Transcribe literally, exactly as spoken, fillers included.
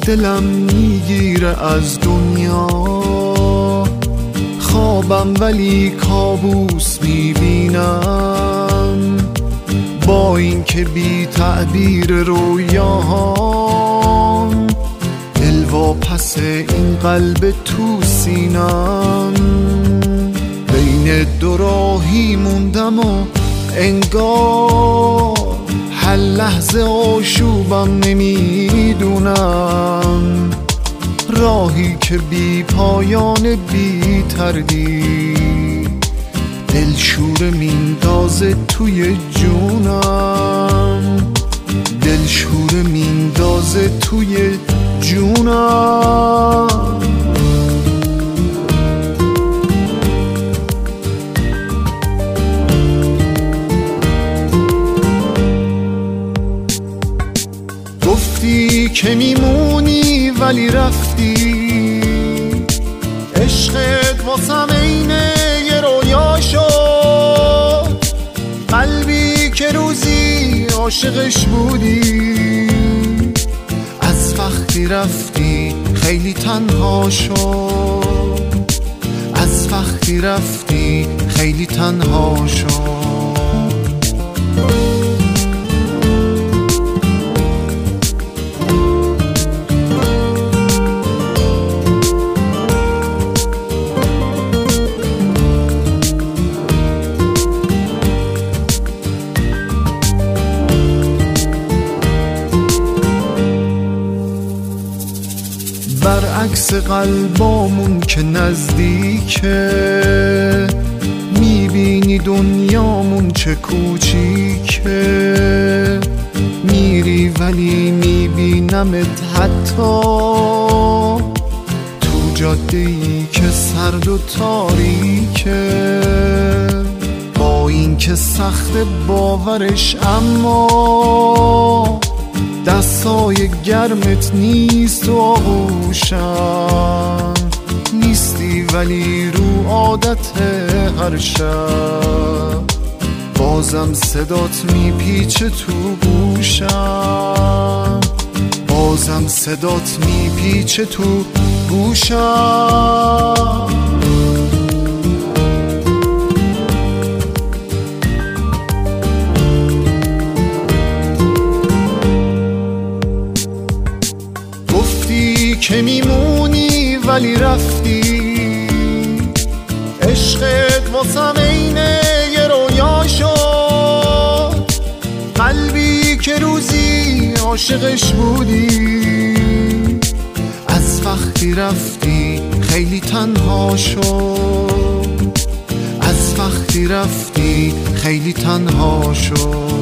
دلم میگیره از دنیا، خوابم ولی کابوس میبینم، با این که بی تعبیر رویاهام، دل واپس این قلب تو سینم. بین دو راهی موندم و انگار هر لحظه آشوبم نمیدونم، راهی که بی پایان بی تردید دلشور میندازه توی جونم، دلشور میندازه توی جونم. گفتی که میمونی ولی رفتی، عشقت واسم عین یه رویا شد، قلبی که روزی عاشقش بودی، از وقتی رفتی خیلی تنها شد، از وقتی رفتی خیلی تنها شد. برعکس قلبامون که نزدیکه، میبینی دنیامون چه کوچیکه، میری ولی میبینمت حتی تو جاده‌ای که سرد و تاریکه، با این که سخت باورش اما دستای گرمت نیست و آغوشم، نیستی ولی رو عادت هر شب بازم صدات میپیچه تو گوشم، بازم صدات میپیچه تو گوشم. که میمونی ولی رفتی، عشقت واسم عین یه رویا شد، قلبی که روزی عاشقش بودی، از وقتی رفتی خیلی تنها شد، از وقتی رفتی خیلی تنها شد.